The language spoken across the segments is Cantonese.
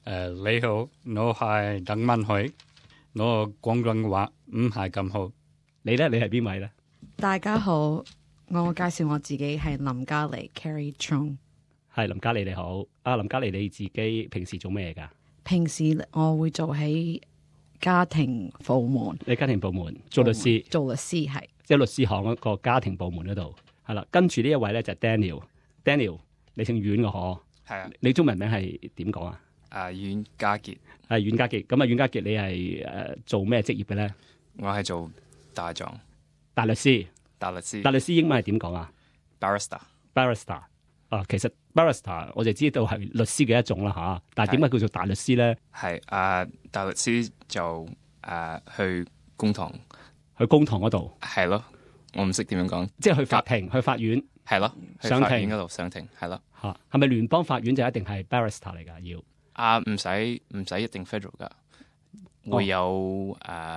你好，我係鄧文海，我廣東話唔係咁好。 你咧？你係邊位咧？ 大家好，我介紹我自己係林嘉莉 Carrie Chung。 係林嘉莉你好，林嘉莉你自己平時做咩㗎？ 平時我會做喺家庭部門。 你家庭部門做律師？ 做律師係， 即係律師行嗰個家庭部門嗰度係啦。跟住呢一位咧就係 Daniel，你姓阮嘅嗬？ 係啊。 你中文名係點講啊？ 阮家傑。 係阮家傑。咁啊，阮家傑你係做咩職業嘅咧？ 我係做大狀大律師。 大律師。 大律師英文係點講啊 ？Barrister。 其實 barrister 我就知道係律師嘅一種啦嚇，但係點解叫做大律師咧？ 係大律師就去公堂， 去公堂嗰度。 係咯，我唔識點樣講， 即係去法庭、去法院。 係咯，去法院嗰度上庭，係咯。 嚇，係咪聯邦法院就一定係 barrister 嚟㗎？要唔使一定 federal 㗎，會有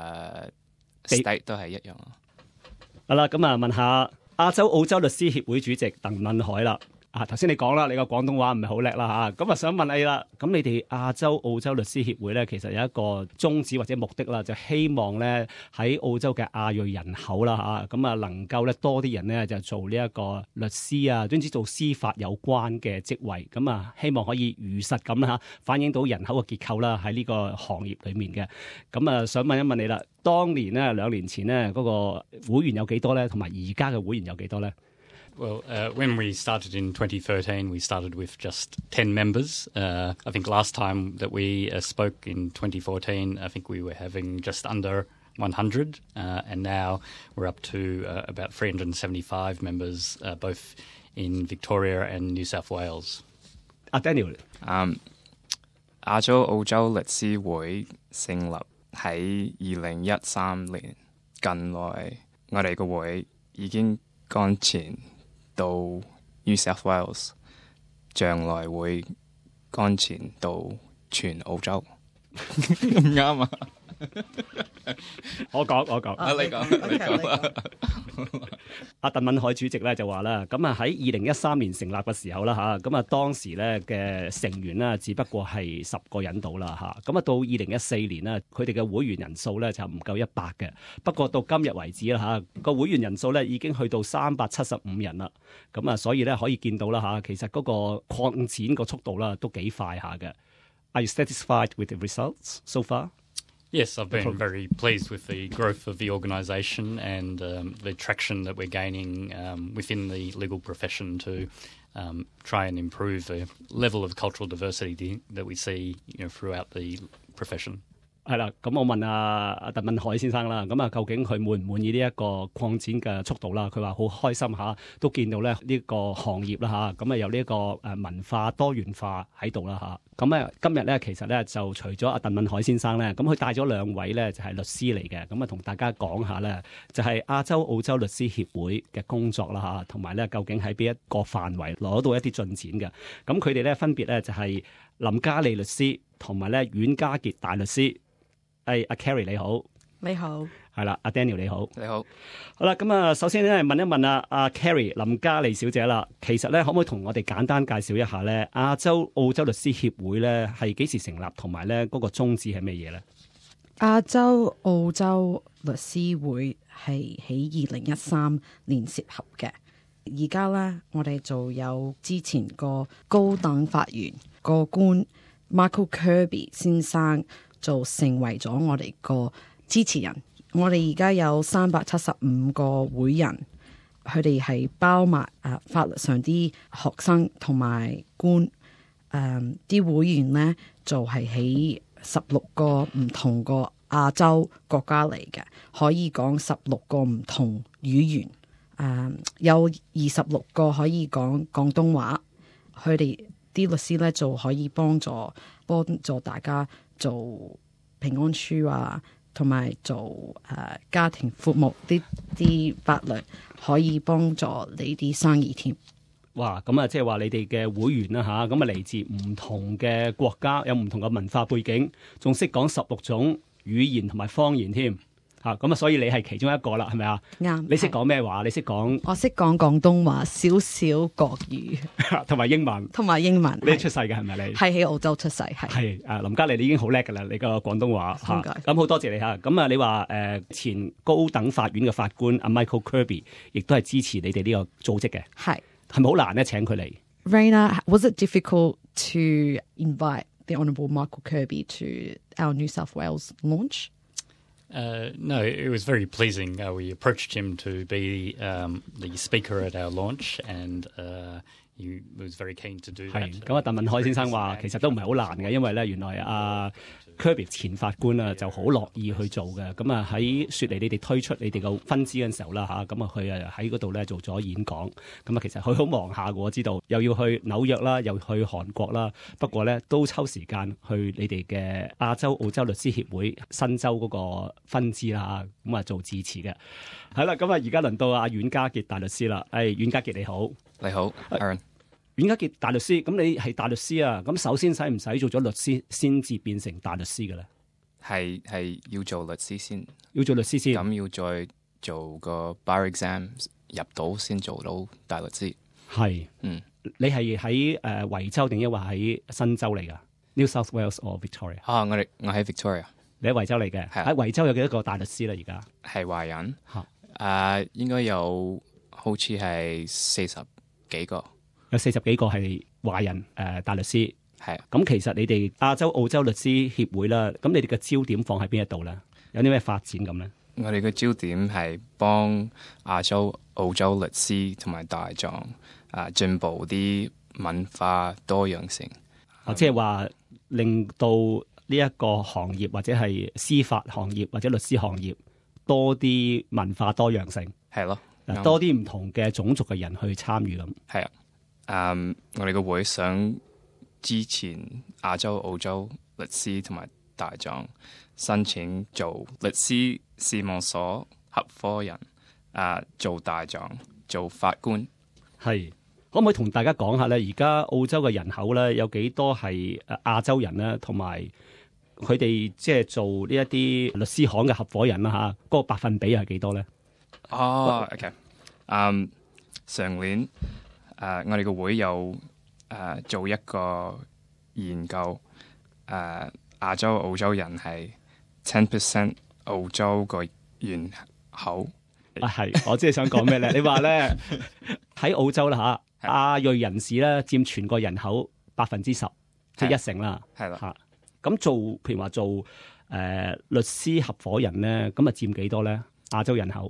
state 都係一樣咯。 好啦，咁啊問下亞洲澳洲律師協會主席鄧敏海啦。頭先你講啦，你個廣東話唔係好叻啦嚇，咁啊想問你啦，咁你哋亞洲澳洲律師協會咧，其實有一個宗旨或者目的啦，就希望咧喺澳洲嘅亞裔人口啦嚇，咁啊能夠咧多啲人咧就做呢一個律師啊，總之做司法有關嘅職位，咁啊希望可以如實咁啦嚇反映到人口嘅結構啦喺呢個行業裡面嘅，咁啊想問一問你啦，當年咧2年前咧嗰個會員有幾多咧，同埋而家嘅會員有幾多咧 ？Well, when we started in 2013, we started with just 10 members. I think last time that we spoke in 2014, I think we were having just under 100, and now we're up to about 375 members, both in Victoria and New South Wales. Daniel， 亞洲澳洲律師會成立喺2013年，近來我哋個會已經幹前到 New South Wales， 將來會幹前到全澳洲。唔啱啊！ 我講， 你講。 阿鄧敏海主席咧就話啦，咁啊喺2013年成立嘅時候啦嚇，咁啊當時咧嘅成員啦，只不過係10個人到啦嚇，咁啊到2014年啦，佢哋嘅會員人數咧就唔夠100嘅，不過到今日為止啦嚇，個會員人數咧已經去到375人啦，咁啊所以咧可以見到啦嚇，其實嗰個擴展個速度啦都幾快下嘅。Are you satisfied with the results so far? Yes, I've been very pleased with the growth of the organisation and the traction that we're gaining within the legal profession to try and improve the level of cultural diversity that we see, throughout the profession. 係啦，咁我問阿鄧敏海先生啦，咁啊究竟佢滿唔滿意呢一個擴展嘅速度啦？佢話好開心嚇，都見到咧呢個行業啦嚇，咁啊有呢一個文化多元化喺度啦嚇。咁啊今日咧其實咧就除咗阿鄧敏海先生咧，咁佢帶咗2位咧就係律師嚟嘅，咁啊同大家講下咧就係亞洲澳洲律師協會嘅工作啦嚇，同埋咧究竟喺邊一個範圍攞到一啲進展嘅。咁佢哋咧分別咧就係林嘉莉律師同埋咧阮家傑大律師。阿 Carrie 你好， 你好， 係啦，阿 Daniel 你好， 你好， 好啦，咁啊，首先咧問一問阿 Carrie 林嘉莉小姐啦，其實咧可唔可以同我哋簡單介紹一下咧亞洲澳洲律師協會咧係幾時成立，同埋咧嗰個宗旨係咩嘢咧？ 亞洲澳洲律師會係喺2013年設立嘅，而家咧我哋就有之前個高等法院個官 Michael Kirby 先生。就成為咗我哋個支持人。我哋而家有375個會員，佢哋係包埋法律上啲學生同埋官。啲會員呢就係喺16個唔同個亞洲國家嚟嘅，可以講16個唔同語言。有26個可以講廣東話。佢哋啲律師呢就可以幫助大家做平安書啊，同埋做家庭服務啲法律，可以幫助你啲生意添。 哇！咁啊，即係話你哋嘅會員啦嚇，咁啊嚟自唔同嘅國家，有唔同嘅文化背景，仲識講16種語言同埋方言添。 咁啊，所以你係其中一個啦，係咪啊？ 啱。 你識講咩話？你識講我識講廣東話，少少國語同埋英文。 同埋英文。 你出世嘅係咪你？ 係喺澳洲出世，係。 林嘉莉，你已經好叻㗎啦，你個廣東話嚇。 唔該。 咁好多謝你嚇。咁啊，你話前高等法院嘅法官阿 Michael Kirby 亦都係支持你哋呢個組織嘅。係咪好難咧請佢嚟 ？Raina, was it difficult to invite the Honourable Michael Kirby to our New South Wales launch? No, it was very pleasing. We approached him to be the speaker at our launch, and he was very keen to do that. 咁啊，鄧文海先生話其實都唔係好難嘅，因為咧原來Kirby 前法官啊就好樂意去做嘅。咁啊喺雪梨你哋推出你哋個分支嘅時候啦嚇，咁啊佢喺嗰度咧做咗演講。咁啊其實佢好忙下嘅，我知道又要去紐約啦，又去韓國啦。不過咧都抽時間去你哋嘅亞洲澳洲律師協會新州嗰個分支啦嚇，咁啊做致辭嘅。係啦，咁啊而家輪到阿阮家傑大律師啦。阮家傑你好。 你好 Aaron。 阮家傑大律師，咁你係大律師啊？咁首先使唔使做咗律師先至變成大律師嘅咧？ 係要做律師先， 要做律師先。 咁要再做個 bar exam 入到先做到大律師。 係，你係喺維州定抑或喺新州嚟噶 ？New South Wales or Victoria？ 我喺 Victoria。 你喺維州嚟嘅，喺維州有幾多個大律師咧？而家係華人，應該有好似係40幾個。 有40幾個係華人大律師， 係。 咁其實你哋亞洲澳洲律師協會啦，咁你哋嘅焦點放喺邊一度咧？有啲咩發展咁咧？ 我哋嘅焦點係幫亞洲澳洲律師同埋大眾進步啲文化多樣性， 即係話令到呢一個行業或者係司法行業或者律師行業多啲文化多樣性， 係咯， 多啲唔同嘅種族嘅人去參與咁。 係啊。我哋個會想支持亞洲澳洲律師同埋大眾申請做律師事務所合夥人，做大眾做法官。 係，可唔可以同大家講下咧？而家澳洲嘅人口咧有幾多係亞洲人咧？同埋佢哋即係做呢一啲律師行嘅合夥人啦嚇，嗰個百分比係幾多咧 ？OK。上年。我哋個會有做一個研究，亞洲澳洲人係 10% 澳洲個人口。 係，我即係想講咩咧？你話咧喺澳洲啦嚇，亞裔人士咧佔全個人口10%，即係1成啦。係啦嚇。咁譬如話做律師合夥人咧，咁啊佔幾多咧？亞洲人口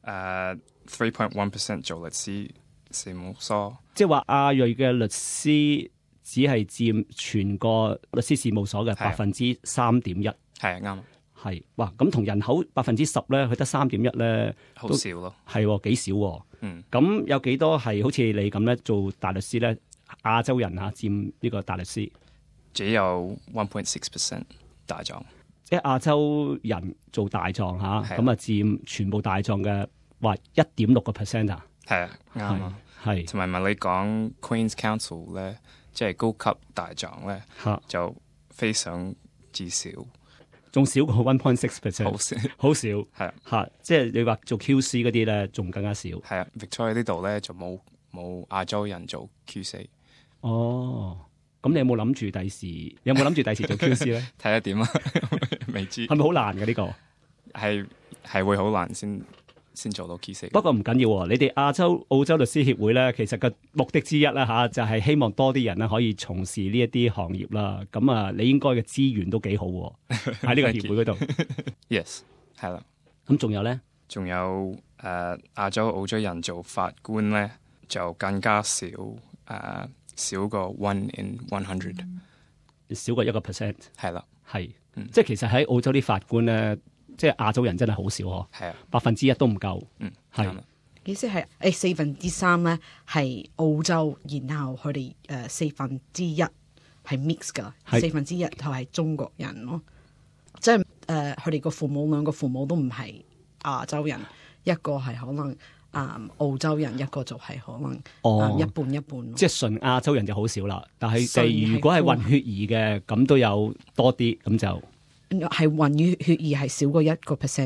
3.1% 做律師事務所， 即係話亞裔嘅律師只係佔全個律師事務所嘅3.1%。 係啱。 係哇，咁同人口10%咧，佢得3.1咧， 好少咯。 係幾少？咁有幾多係好似你咁咧做大律師咧？亞洲人嚇佔呢個大律師， 只有 1.6% 大狀。 即係亞洲人做大狀嚇，咁啊佔全部大狀嘅1.6% 啊。 係啊，啱啊。係，同埋你講 Queen's Counsel 咧，即係高級大狀咧，就非常之少， 仲少過 1.6%， 好少， 好少， 係嚇，即係你話做 QC 嗰啲咧，仲更加少。 係啊 ，Victoria 呢度咧就冇亞洲人做 QC。 哦，咁你有冇諗住第時？有冇諗住第時做 QC 咧？ 睇下點啊，未知。 係咪好難嘅呢個？ 係會好難先做到 QC。 不過唔緊要喎，你哋亞洲澳洲律師協會咧，其實個目的之一咧嚇，就係希望多啲人咧可以從事呢一啲行業啦。咁啊，你應該嘅資源都幾好喎，喺呢個協會嗰度。 Yes， 係啦。 咁仲有咧？ 仲有亞洲澳洲人做法官咧，就更加少，少過1 in 100， 少過1%。 係啦， 係，即係其實喺澳洲啲法官咧。即係亞洲人真係好少嗬， 係啊 ，1%都唔夠，係。 意思係3/4咧係澳洲，然後佢哋1/4係 mix 噶，1/4就係中國人咯。即係佢哋個兩個父母都唔係亞洲人，一個係可能澳洲人，一個就係可能一半一半。即係純亞洲人就好少啦，但係如果係混血兒嘅，咁都有多啲，咁就。 係混血兒係少過1%噶，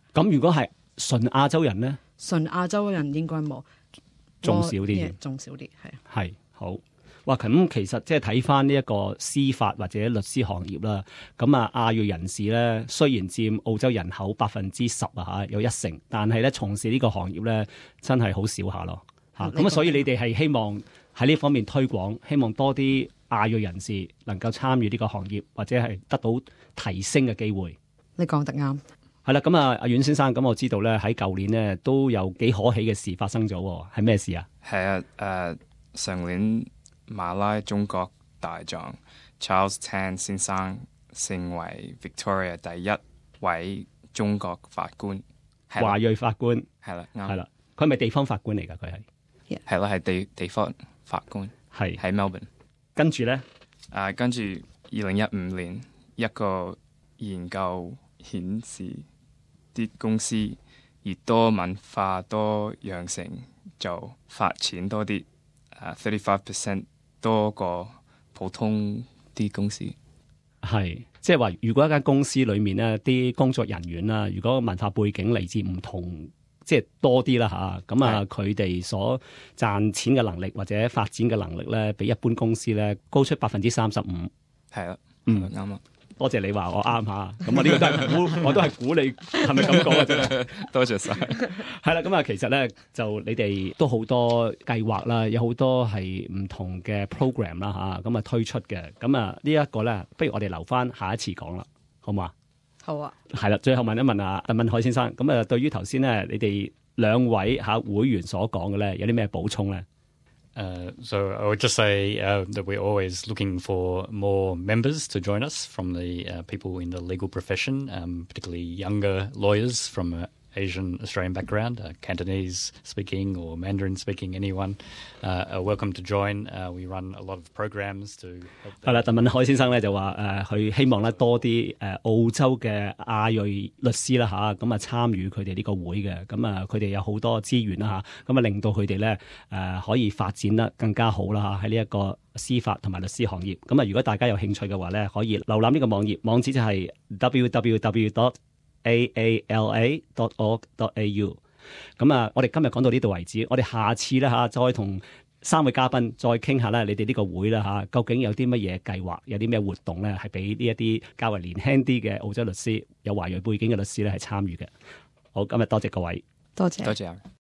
咁如果係純亞洲人咧， 純亞洲人應該冇， 仲少啲， 仲少啲係。 係好。哇！咁其實即係睇翻呢一個司法或者律師行業啦，咁啊亞裔人士咧，雖然佔澳洲人口10%啊嚇，有1成，但係咧從事呢個行業咧真係好少下咯嚇。咁所以你哋係希望喺呢方面推廣，希望多啲亞裔人士能夠參與呢個行業，或者係得到提升嘅機會。 你講得啱。 係啦，咁啊阿阮先生，咁我知道咧喺舊年咧都有幾可喜嘅事發生咗，係咩事啊？ 係啊，上年馬拉中國大狀 Charles Tan 先生成為 Victoria 第一位中國法官， 華裔法官係啦， 係啦，佢係咪地方法官嚟㗎？佢係啦，係地方法官， 係喺 Melbourne。 跟住咧， 跟住2015年一個研究顯示，啲公司越多文化多樣性就發錢多啲，35% 多過普通啲公司。 係即係話，如果一間公司裏面咧啲工作人員啦，如果文化背景嚟自唔同，即係多啲啦嚇，咁啊佢哋所賺錢嘅能力或者發展嘅能力咧，比一般公司咧高出35%。 係啦，啱啦。 多謝你話我啱嚇，咁啊呢個都係估，我都係估你係咪咁講嘅啫？ 多謝晒。 係啦，咁啊其實咧就你哋都好多計劃啦，有好多係唔同嘅 program 啦嚇，咁啊推出嘅。咁啊呢一個咧，不如我哋留翻下一次講啦，好唔好啊？ 好啊。 係啦，最後問一問啊鄧敏海先生，咁啊對於頭先咧你哋兩位會員所講嘅咧，有啲咩補充咧？ So I would just say that we're always looking for more members to join us from the people in the legal profession, particularly younger lawyers from Asian Australian background, Cantonese speaking or Mandarin speaking, anyone are welcome to join. We run a lot of programs to help. 係啦，鄧敏海先生咧就話佢希望咧多啲澳洲嘅亞裔律師啦嚇，咁啊參與佢哋呢個會嘅，咁啊佢哋有好多資源啦嚇，咁啊令到佢哋咧可以發展得更加好啦嚇，喺呢一個司法同埋律師行業。咁啊如果大家有興趣嘅話咧，可以瀏覽呢個網址就係 www.aala.org.au。咁啊，我哋今日講到呢度為止，我哋下次咧嚇再同3位嘉賓再傾下咧，你哋呢個會啦嚇，究竟有啲乜嘢計劃，有啲咩活動咧，係俾呢一啲較為年輕啲嘅澳洲律師，有華裔背景嘅律師咧係參與嘅。好，今日多謝各位， 多謝。 多謝。